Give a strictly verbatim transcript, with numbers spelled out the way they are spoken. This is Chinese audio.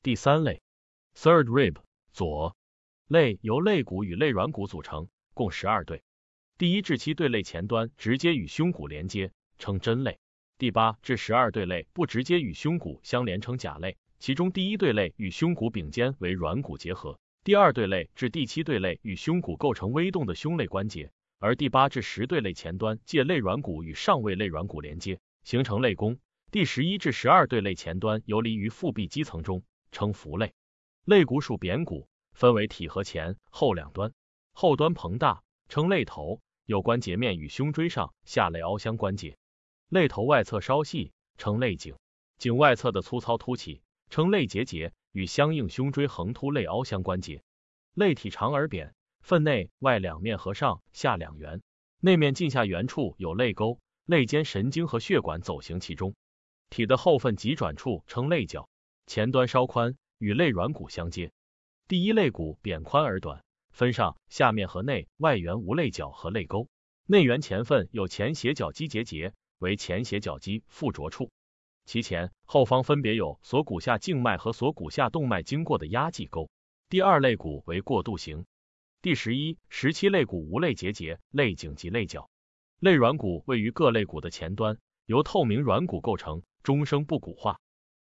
第三类 Third rib 左肋由肋骨与肋软骨组成，共十二对。第一至七对肋前端直接与胸骨连接，称真肋。第八至十二对肋不直接与胸骨相连，称假肋。其中第一对肋与胸骨并肩为软骨结合，第二对肋至第七对肋与胸骨构成微动的胸肋关节，而第八至十对肋前端借肋软骨与上位肋软骨连接，形成肋弓。第十一至十二对肋前端游离于腹壁基层中，称腹肋。肋骨属扁骨，分为体和前后两端，后端膨大，称肋头，有关节面与胸椎上下肋凹相关节。肋头外侧稍细，称肋颈，颈外侧的粗糙凸起，称肋结节，与相应胸椎横突肋凹相关节。肋体长而扁，分内外两面和上下两圆，内面近下缘处有肋沟，肋间神经和血管走行其中。体的后分急转处称肋角，前端稍宽，与肋软骨相接。第一肋骨扁宽而短，分上下面和内外缘无肋角和肋沟，内缘前分有前斜角肌结节，为前斜角肌附着处。其前后方分别有锁骨下静脉和锁骨下动脉经过的压际沟。第二肋骨为过渡型。第十一、十七肋骨无肋结节、肋颈及肋角。肋软骨位于各肋骨的前端，由透明软骨构成，终生不骨化。